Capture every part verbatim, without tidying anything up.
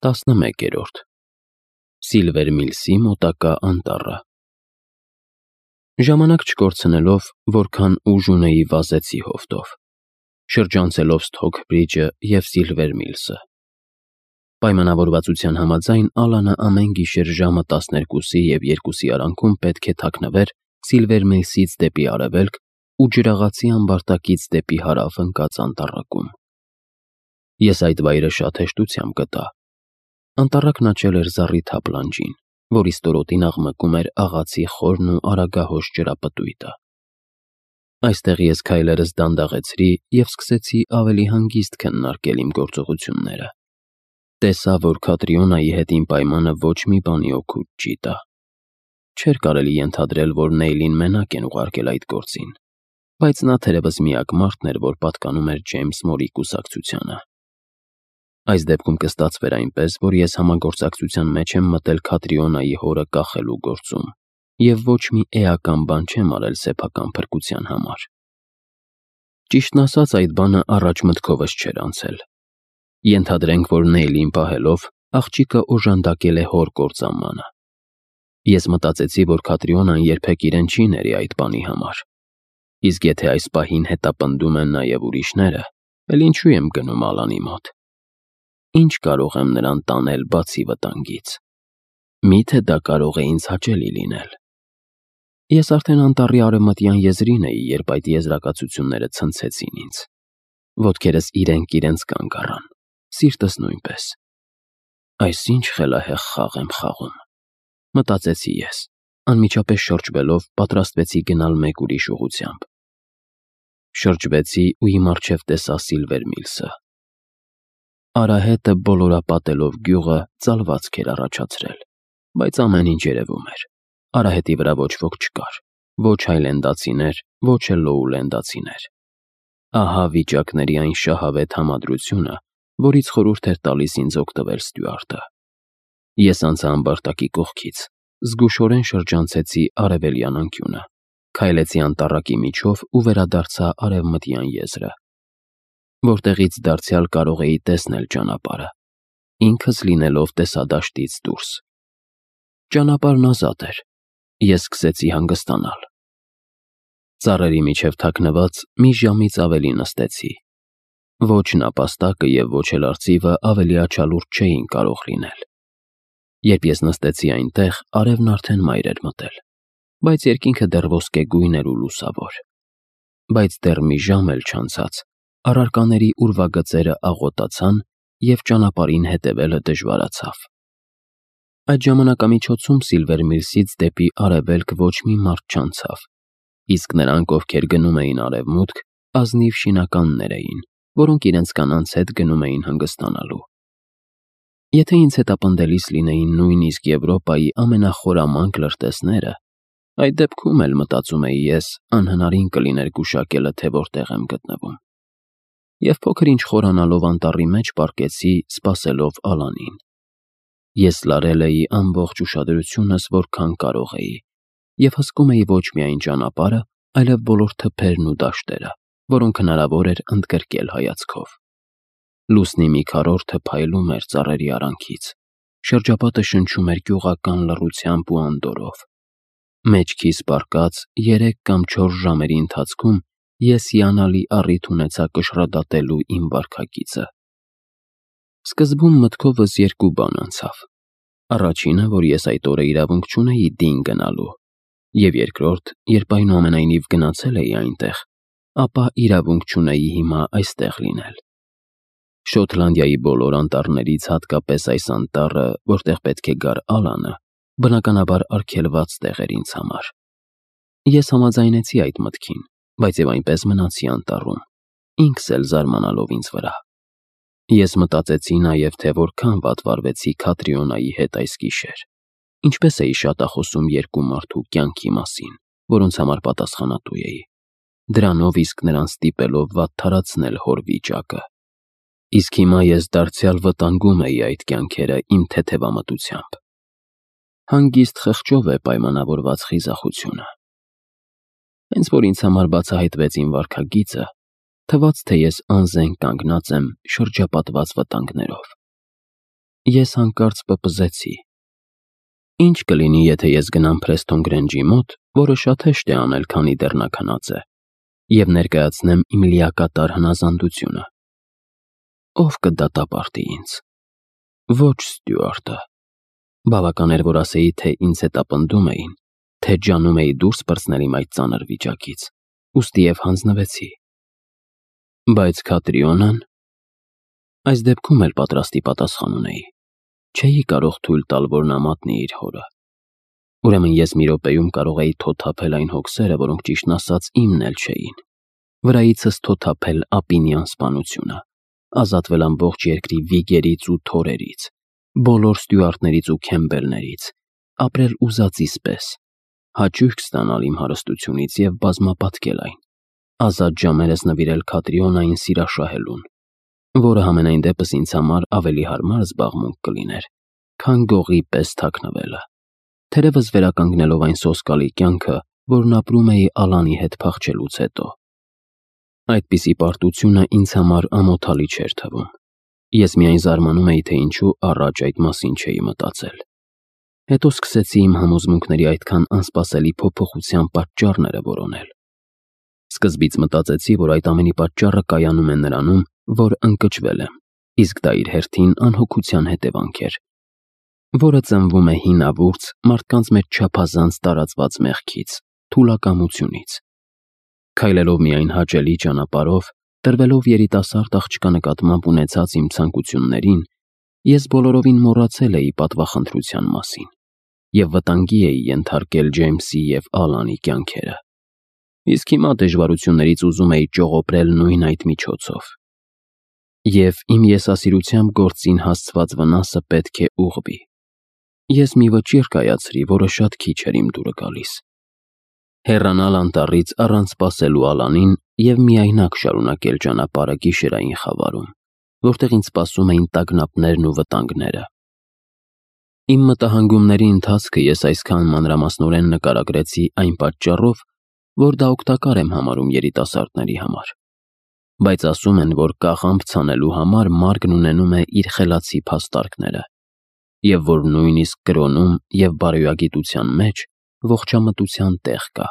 տասնմեկերորդ Սիլվեր Միլսի մոտակա անտառը Ժամանակ չկորցնելով, որքան ուժ ունեի վազեցի հովտով, շրջանցելով Սթոքբրիջը և Սիլվեր Միլսը։ Պայմանավորվածության համաձայն Ալանը ամեն գիշեր ժամը տասներկուսի և երկուսի արանքում պետք է թաքնվեր Սիլվեր Միլսից դեպի արևելք ու ջրաղացի ամբարտակից դեպի հարավ ընկած անտառակում։ Ես այդ վայրը շատ հեշտությամբ գտա։ Անտառակն աճել էր զառիթափ լանջին, որի ստորոտին աղմկում էր աղացի խորն ու արագահոս ջրապտույտը։ Այստեղ ես քայլերս դանդաղեցրի և սկսեցի ավելի հանգիստ քննարկել իմ գործողությունները։ Տեսա, որ Քատրիոնայի հետ իմ պայմանը ոչ մի բանի օգուտ չի տա։ Չէր կարելի ենթադրել, որ Նեյլին մենակ են ուղարկել այդ գործին, բայց նա թերևս միակ մարդն էր, որ պատկանում էր Ջեյմս Մորի կուսակցությանը։ Այս դեպքում կստացվեր այնպես, որ ես համագործակցության մեջ եմ մտել Քատրիոնայի հորը կախելու գործում և ոչ մի էական բան չեմ արել սեփական փրկության համար։ Ճիշտն ասած, այդ բանը առաջ մտքովս չէր անցել։ Ենթադրենք, որ Նեյլին պահելով, աղջիկը օժանդակել է հոր կործանմանը։ Ես մտածեցի, որ Քատրիոնան երբեք իրեն չի ների այդ բանի համար։ Իսկ եթե այս պահին հետապնդում են նաև ուրիշները, էլ ինչու եմ գնում Ալանի մոտ։ Ինչ կարող եմ նրան տանել բացի վտանգից։ Միթե դա կարող է ինձ հաճելի լինել։ Ես արդեն անտառի արևմտյան եզրին էի, երբ այդ եզրակացությունները ցնցեցին ինձ։ Ոտքերս իրենք իրենց կանգ առան, սիրտս նույնպես։ Այս ինչ խելահեղ խաղ եմ խաղում, մտածեցի ես, անմիջապես շրջվելով պատրաստվեցի գնալ մեկ ուրիշ ուղղությամբ։ Շրջվեցի ու իմ առջև տեսա Սիլվեր Միլսը։ Արահետը բոլորապատելով գյուղը ծալվածք էր առաջացրել, բայց ամեն ինչ երևում էր։ Արահետի վրա ոչ ոք չկար, ոչ հայլենդացիներ, ոչ էլ լոուլենդացիներ։ Ահա վիճակների այն շահավետ համադրությունը, որից խորհուրդ էր տալիս ինձ օգտվել Ստյուարտը։ Ես անցա ամբարտակի կողքից, զգուշորեն շրջանցեցի արևելյան անկյունը, քայլեցի անտառակի միջով ու վերադարձա արևմտյան եզրը, որտեղից դարձյալ կարող էի տեսնել ճանապարհը, ինքս լինելով տեսադաշտից դուրս։ Ճանապարհն ազատ էր, ես սկսեցի հանգստանալ։ Ծառերի միջև թաքնված մի ժամից ավելի նստեցի։ Ոչ նապաստակը և ոչ էլ արծիվը ավելի աչալուրջ չէին կարող լինել։ Երբ ես նստեցի այնտեղ, արևն արդեն մայր էր մտել, բայց երկինքը դեռ ոսկեգույն էր ու լուսավոր։ Բայց դեռ մի ժամ էլ չանցած, առարկաների ուրվագծերը աղոտացան և ճանապարհին հետևելը դժվարացավ։ Այդ ժամանակամիջոցում Սիլվեր Միլսից դեպի արևելք ոչ մի մարդ չանցավ, իսկ նրանք, ովքեր գնում էին արևմուտք, ազնիվ շինականներ էին, որոնք իրենց կանանց հետ գնում էին հանգստանալու։ Եթե ինձ հետապնդելիս լինեին նույնիսկ Եվրոպայի ամենախորամանկ լրտեսները, այդ դեպքում էլ, մտածում էի ես, անհնարին կլիներ գուշակելը, թե որտեղ եմ գտնվում։ Եվ փոքր-ինչ խորանալով անտառի մեջ պառկեցի, սպասելով Ալանին։ Ես լարել էի ամբողջ ուշադրությունս, որքան կարող էի, և հսկում էի ոչ միայն ճանապարհը, այլև բոլոր թփերն ու դաշտերը, որոնք հնարավոր էր ընդգրկել հայացքով։ Լուսնի մի քառորդը փայլում էր ծառերի արանքից, շրջապատը շնչում էր գյուղական լռությամբ ու անդորրով։ Մեջքիս պառկած երեք կամ չորս ժամերի ընթացքում ես հիանալի առիթ ունեցա կշռադատելու իմ վարքագիծը։ Սկզբում մտքովս երկու բան անցավ. առաջինը, որ ես այդ օրը իրավունք չունեի դին գնալու, և երկրորդ, երբ այնուամենայնիվ գնացել էի այնտեղ, ապա իրավունք չունեի հիմա այստեղ լինել։ Շոտլանդիայի բոլոր անտառներից հատկապես այս անտառը, որտեղ պետք է գար Ալանը, բնականաբար արգելված տեղ էր ինձ համար։ Ես համաձայնեցի այդ մտքին, բայց և այնպես մնացի անտառում, ինքս էլ զարմանալով ինձ վրա։ Ես մտածեցի նաև, թե որքան վատ վարվեցի Քատրիոնայի հետ այս գիշեր, ինչպես էի շատախոսում երկու մարդու կյանքի մասին, որոնց համար պատասխանատու էի, դրանով իսկ նրան ստիպելով վատթարացնել հոր վիճակը։ Իսկ հիմա ես դարձյալ վտանգում էի այդ կյանքերը իմ թեթևամտությամբ։ Հանգիստ խղճով է պայմանավորված խիզախությունը։ Հենց որ ինձ համար բացահայտվեց իմ վարքագիծը, թվաց, թե ես անզեն կանգնած եմ շրջապատված վտանգներով։ Ես հանկարծ պպզեցի. ինչ կլինի, եթե ես գնամ Փրեսթոն Գրենջի մոտ, որը շատ հեշտ է անել, քանի դեռ նա քնած է, և ներկայացնեմ իմ լիակատար հնազանդությունը։ Ո՞վ կդատապարտի ինձ։ Ոչ Ստյուարտը։ Բավական էր, որ ասեի, թե ինձ հետապնդում էին, թե ջանում էի դուրս պրծնել իմ այդ ծանր վիճակից, ուստի և հանձնվեցի։ Բայց Քատրիոնան… Այս դեպքում էլ պատրաստի պատասխան ունեի։ Չէի կարող թույլ տալ, որ նա մատնի իր հորը։ Ուրեմն ես մի րոպեում կարող էի թոթափել այն հոգսերը, որոնք ճիշտն ասած իմն էլ չէին, վրայիցս թոթափել ապինյան սպանությունը, ազատվել ամբողջ երկրի վիգերից ու թորերից, բոլոր Ստյուարտներից ու Քեմբելներից, ապրել ուզածիս պես, հաճույք ստանալ իմ հարստությունից և բազմապատկել այն, ազատ ժամերս նվիրել Քատրիոնային սիրաշահելուն, որը համենայն դեպս ինձ համար ավելի հարմար զբաղմունք կլիներ, քան գողի պես թաքնվելը, թերևս վերականգնելով այն սոսկալի կյանքը, որն ապրում էի Ալանի հետ փախչելուց հետո։ Այդպիսի պարտությունը ինձ համար ամոթալի չէր թվում։ Ես միայն զարմանում էի, թե ինչու առաջ այդ մասին չէի մտածել։ Հետո սկսեցի իմ համոզմունքների այդքան անսպասելի փոփոխության պատճառները որոնել։ Սկզբից մտածեցի, որ այդ ամենի պատճառը կայանում է նրանում, որ ընկճվել եմ, իսկ դա իր հերթին անհոգության հետևանք էր, որը ծնվում է հինավուրց մարդկանց մեջ չափազանց տարածված մեղքից, թուլակամությունից։ Քայլելով միայն հաճելի ճանապարհով, տրվելով երիտասարդ աղջկա նկատմամբ ունեցած իմ ցանկություններին, ես բոլորովին մոռացել էի պատվախնդրության մասին և վտանգի էի ենթարկել Ջեյմսի և Ալանի կյանքերը։ Իսկ հիմա դժվարություններից ուզում էի ճողոպրել նույն այդ միջոցով։ Եվ իմ եսասիրությամբ գործին հասցված վնասը պետք է ուղղվի։ Ես մի վճիռ կայացրի, որը շատ քիչ էր իմ դուրը գալիս։ Հեռանալ անտառից առանց սպասելու Ալանին և միայնակ շարունակել ճանապարհը գիշերային խավարում, որտեղ ինձ սպասում էին տագնապներն ու վտանգները։ Իմ մտահանգումների ընթացքը ես այսքան մանրամասնորեն նկարագրեցի այն պատճառով, որ դա օգտակար եմ համարում երիտասարդների համար։ Բայց ասում են, որ կաղամբ ցանելու համար մարգն ունենում է իր խելացի փաստարկները, և որ նույնիսկ կրոնում և բարոյագիտության մեջ ողջամտության տեղ կա։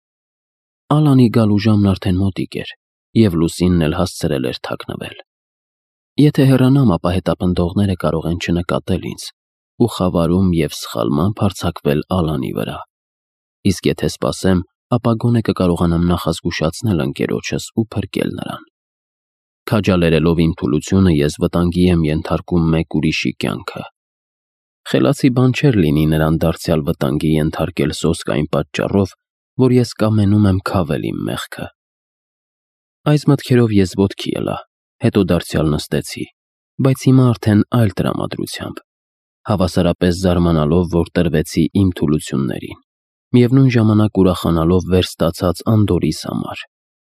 Ալանի գալու ժամն արդեն մոտիկ էր, և լուսինն էլ հասցրել էր թաքնվել։ Եթե հեռանամ, ապա հետապնդողները կարող են չնկատել ինձ ու խավարում և սխալմամբ հարձակվել Ալանի վրա, իսկ եթե սպասեմ, ապա գոնե կկարողանամ նախազգուշացնել ընկերոջս ու փրկել նրան։ Քաջալերելով իմ թուլությունը, ես վտանգի եմ ենթարկում մեկ ուրիշի կյանքը։ Խելացի բան չէր լինի նրան դարձյալ վտանգի ենթարկել սոսկ այն պատճառով, որ ես կամենում եմ քավել իմ մեղքը։ Այս մտքերով ես ոտքի ելա, հետո դարձյալ նստեցի, բայց հիմա արդեն այլ տրամադրությամբ, հավասարապես զարմանալով, որ տրվեցի իմ թուլություններին, միևնույն ժամանակ ուրախանալով վերստացած անդորրիս համար։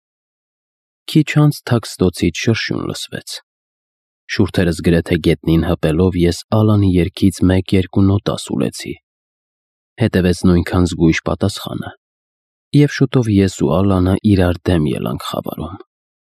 Քիչ անց թաքստոցից շրշյուն լսվեց։ Շուրթերս գրեթե գետնին հպելով, ես Ալանի երգից մեկ-երկու նոտա սուլեցի։ Հետևեց նույնքան զգույշ պատասխանը, և շուտով ես ու Ալանը իրար դեմ ելանք խավարում։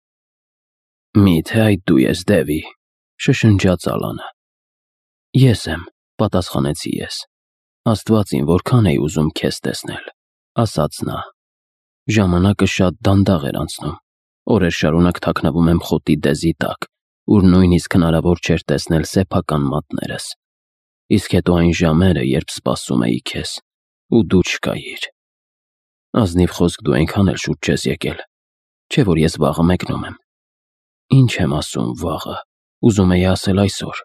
«Մի՞թե այդ դու ես, Դևի», շշնջաց Ալանը։ «Ես եմ», պատասխանեցի ես։ «Աստված իմ, որքան էի ուզում քեզ տեսնել», ասաց նա։ Ժամանակը շատ դանդաղ էր անցնում, օրեր շարունակ թաքնվում եմ խոտի դեզի տակ, ուր նույնիսկ հնարավոր չէր տեսնել սեփական մատներս, իսկ հետո այն ժամերը, երբ սպասում էի քեզ, ու դու չկայիր։ Ազնիվ խոսք, դու այնքան էլ շուտ չես եկել, չէ՞ որ ես վաղը մեկնում եմ։ Ինչ եմ ասում վաղը, ուզում էի ասել այսօր։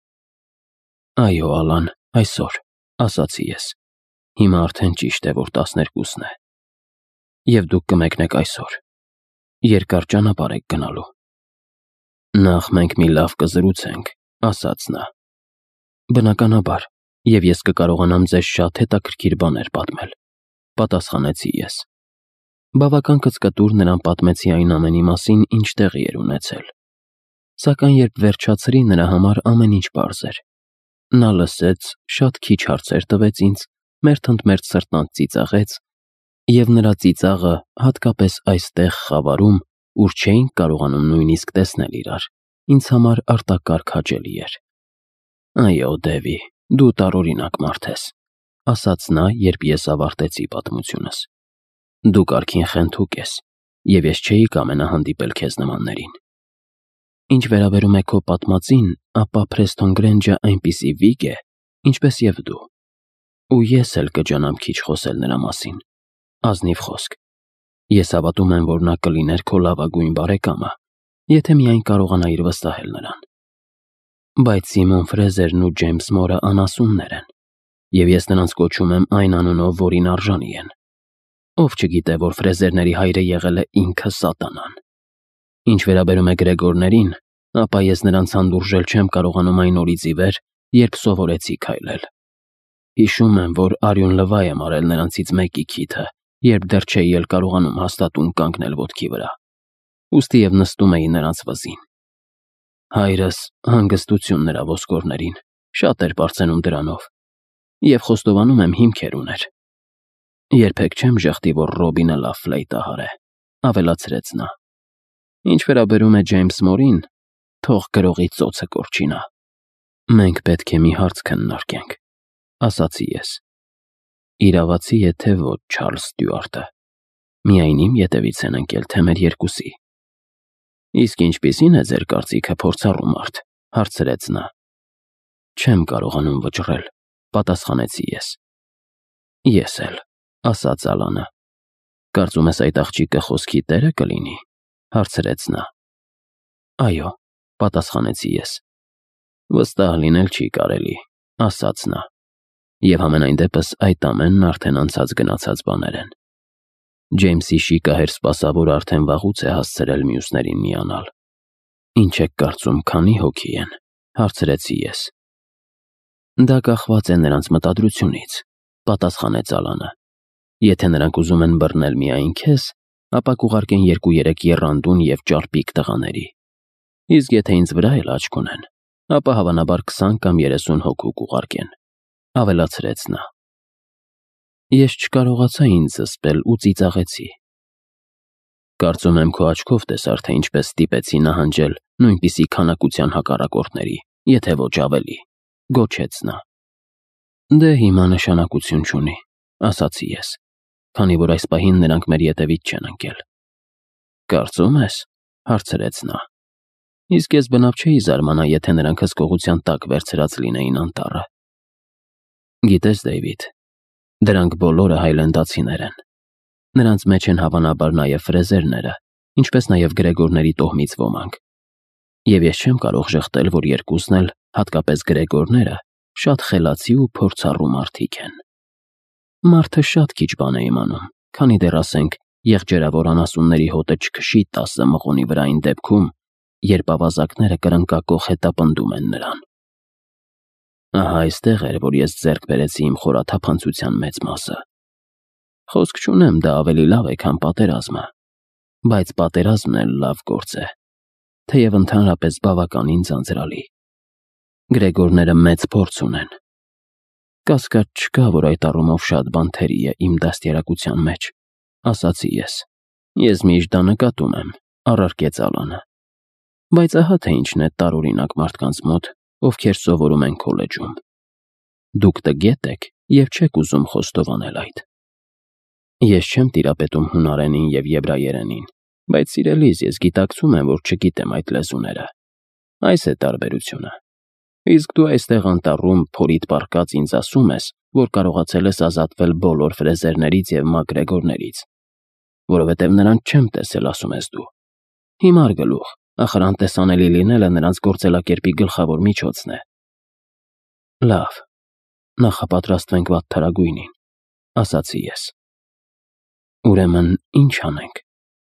Այո, Ալան, այսօր, ասացի ես։ Հիմա արդեն ճիշտ է, որ տասներկուսն է։ Եվ դուք կմեկնեք այսօր։ Երկար ճանապարհ եք գնալու։ Նախ մենք մի լավ կզրուցենք, ասաց նա։ Բնականաբար, և ես կկարողանամ ձեզ շատ հետաքրքիր բաներ պատմել, պատասխանեցի ես։ Բավական կծկտուր նրան պատմեցի այն ամենի մասին, ինչ տեղի էր ունեցել։ Սակայն երբ վերջացրի, նրա համար ամեն ինչ պարզ էր։ Նա լսեց, շատ քիչ հարցեր տվեց ինձ, մերթ ընդ մերթ սրտանց ծիծաղեց, և նրա ծիծաղը, հատկապես այստեղ խավարում, ուր չէինք կարողանում նույնիսկ տեսնել իրար, ինձ համար արտակարգ հաճելի էր։ Այո, Դևի, դու տարօրինակ մարդ ես, ասաց նա, երբ ես ավարտեցի պատմությունս։ Դու կարգին խենթուկ ես, և ես չէի կամենա հանդիպել քեզ նմաններին։ Ինչ վերաբերում է քո պատմածին, ապա Փրեսթոն Գրենջը այնպիսի վիգ է, ինչպես և դու։ Ու ես էլ կջանամ քիչ խոսել նրա մասին։ Ազնիվ խոսք։ Ես հավատում եմ, որ նա կլիներ քո լավագույն բարեկամը, եթե միայն կարողանայիր վստահել նրան։ Բայց Սիմոն Ֆրեզերն ու Ջեյմս Մորը անասուններ են, և ես նրանց կոչում եմ այն անունով, որին արժանի են։ Ով չգիտե, որ Ֆրեզերների հայրը եղել է ինքը Սատանան։ Ինչ վերաբերում է Գրեգորներին, ապա ես նրանց հանդուրժել չեմ կարողանում այն օրից ի վեր, երբ սովորեցի քայլել։ Հիշում եմ, որ արյուն լվա եմ արել նրանցից մեկի քիթը, երբ դեռ չէի էլ կարողանում հաստատուն կանգնել ոտքի վրա, ուստի և նստում էի նրանց վզին։ Հայրս, հանգստություն նրա ոսկորներին, շատ էր պարծենում դրանով, և խոստովանում եմ հիմքեր ուներ։ Երբեք չեմ ժխտի, որ Ռոբինը լավ ֆլեյտահար է, ավելացրեց նա։ Ինչ վերաբերում է Ջեյմս Մորին, թող գրողի ծոցը կորչի նա։ Մենք պետք է մի հարց քննարկենք, ասացի ես։ Իրավացի է թե ոչ Չարլզ Ստյուարտը։ Միայն իմ ետևից են ընկել, թե մեր երկուսի։ Իսկ ինչպիսի՞ն է ձեր կարծիքը, փորձառու մարդ, հարցրեց նա։ Չեմ կարողանում վճռել, պատասխանեցի ես։ Ես էլ, ասաց Ալանը։ Կարծում ես այդ աղջիկը խոսքի տերը կլինի, հարցրեց նա։ Այո, պատասխանեցի ես։ Վստահ լինել չի կարելի, ասաց նա։ Եվ համենայն դեպս այդ ամենն արդեն անցած գնացած բաներ են։ Ջեյմսի շիկահեր սպասավորը արդեն վաղուց է հասցրել մյուսներին միանալ։ Ինչ եք կարծում, քանի հոգի են, հարցրեցի ես։ Դա կախված է նրանց մտադրությունից, պատասխանեց Ալանը։ Եթե նրանք ուզում են բռնել միայն քեզ, ապա կուղարկեն երկու-երեք եռանդուն և ճարպիկ տղաների։ Իսկ եթե ինձ վրա էլ աչք ունեն, ապա հավանաբար քսան կամ երեսուն հոգու կուղարկեն, ավելացրեց նա։ Ես չկարողացա ինձ զսպել ու ծիծաղեցի։ Կարծում եմ քո աչքով տեսար, թե ինչպես ստիպեցի նահանջել նույնպիսի քանակության հակառակորդների, եթե ոչ ավելի, գոչեց նա։ Դե հիմա նշանակություն չունի, ասացի ես, քանի որ այս պահին նրանք մեր ետևից չեն ընկել։ Կարծում ես, հարցրեց նա։ Իսկ ես բնավ չէի զարմանա, եթե նրանք հսկողության տակ վերցրած լինեին անտառը։ Գիտես, Դեյվիդ, դրանք բոլորը հայլենդացիներ են։ Նրանց մեջ են հավանաբար նաև Ֆրեզերները, ինչպես նաև Գրեգորների տոհմից ոմանք։ Եվ ես չեմ կարող ժխտել, որ երկուսն էլ, հատկապես Գրեգորները, շատ խելացի ու փորձառու մարդիկ են։ Մարդը շատ քիչ բան է իմանում, քանի դեռ ասենք եղջերավոր անասունների հոտը չքշի տասը մղոնի վրա այն դեպքում, երբ ավազակները կրնկակոխ հետապնդում են նրան։ Ահա այստեղ էր, որ ես ձեռք բերեցի իմ խորաթափանցության մեծ մասը։ Խոսք չունեմ, դա ավելի լավ է, քան պատերազմը, բայց պատերազմն էլ լավ գործ է, թեև ընդհանրապես բավականին ձանձրալի։ Գրեգորները մեծ փորձ ունեն։ Կասկած չկա, որ այդ առումով շատ բան թերի է իմ դաստիարակության մեջ, ասացի ես։ Ես միշտ դա նկատում եմ, առարկեց Ալանը։ Բայց ահա թե ինչն է տարօրինակ մարդկանց մոտ, ովքեր սովորում են քոլեջում։ Դուք տգետ եք և չեք ուզում խոստովանել այդ։ Ես չեմ տիրապետում հունարենին և եբրայերենին, բայց սիրելիս, ես գիտակցում եմ, որ չգիտեմ այդ լեզուները։ Այս է տարբերությունը։ Իսկ դու այստեղ անտառում փորիդ պառկած ինձ ասում ես, որ կարողացել ես ազատվել բոլոր Ֆրեզերներից և Մակգրեգորներից, որովհետև նրանց չեմ տեսել, ասում ես դու։ Հիմար գլուխ, ախր անտեսանելի լինելը նրանց գործելակերպի գլխավոր միջոցն է։ Լավ, նախապատրաստվենք վատթարագույնին, ասացի ես։ Ուրեմն ինչ անենք։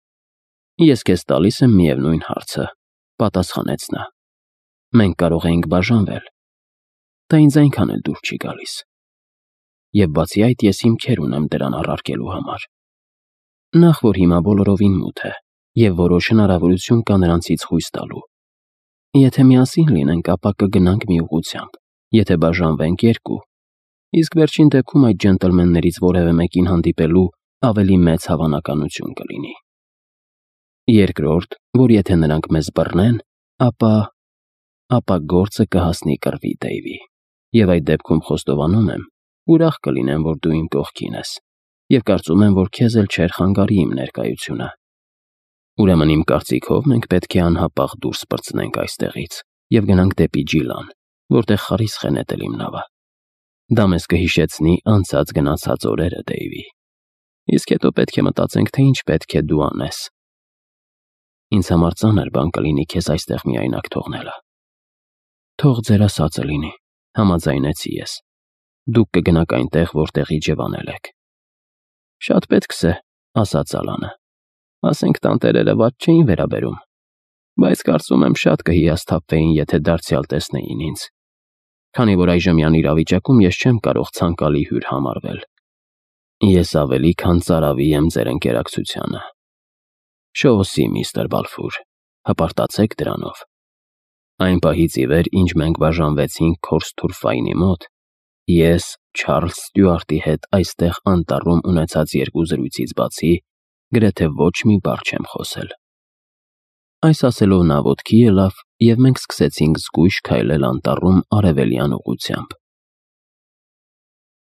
Ես քեզ տալիս եմ միևնույն հարցը, պատասխանեց նա։ Մենք կարող էինք բաժանվել։ Դա ինձ այնքան էլ դուր չի գալիս։ Եվ բացի այդ, ես հիմքեր ունեմ դրան առարկելու համար։ Նախ որ հիմա բոլորովին մութ է, և որոշ հնարավորություն կա նրանցից խույս տալու։ Եթե միասին լինենք, ապա կգնանք մի ուղղությամբ, եթե բաժանվենք երկու, իսկ վերջին դեպքում այդ ջենտլմեններից որևէ մեկին հանդիպելու ավելի մեծ հավանականություն կլինի։ Երկրորդ, որ եթե նրանք մեզ բռնեն, ապա… ապա գործը կհասնի կռվի, Դեյվի, և այդ դեպքում խոստովանում եմ, ուրախ կլինեմ, որ դու իմ կողքին ես, և կարծում եմ, որ քեզ էլ չէր խանգարի իմ ներկայությունը։ Ուրեմն իմ կարծիքով մենք պետք է անհապաղ դուրս պրծնենք այստեղից և գնանք դեպի Ջիլան, որտեղ խարիսխ է նետել իմ նավը։ Դա մեզ կհիշեցնի անցած գնացած օրերը, Դեյվի, իսկ հետո պետք է մտածենք, թե ինչ պետք է դու անես։ Ինձ համար ծանր բան կլինի քեզ այստեղ միայնակ թողնելը։ Թող ձեր ասածը լինի, համաձայնեցի ես։ Դուք կգնաք այնտեղ, որտեղ իջևանել եք։ Շատ պետքս է, ասաց Ալանը։ Ասենք տանտերերը վատ չէին վերաբերում, բայց կարծում եմ շատ կհիասթափվեին, եթե դարձյալ տեսնեին ինձ, քանի որ այժմյան իրավիճակում ես չեմ կարող ցանկալի հյուր համարվել։ Ես ավելի քան ծարավի եմ ձեր ընկերակցությանը։ Շոուսի, միստր Բալֆուր, հպարտացեք դրանով։ Այն պահից ի վեր, ինչ մենք բաժանվեցինք Քորսթուրֆայնի մոտ, ես Չարլզ Ստյուարտի հետ այստեղ անտառում ունեցած երկու զրույցից բացի գրեթե ոչ մի բառ չեմ խոսել։ Այս ասելով նա ոտքի ելավ, և մենք սկսեցինք զգույշ քայլել անտառում արևելյան ուղղությամբ։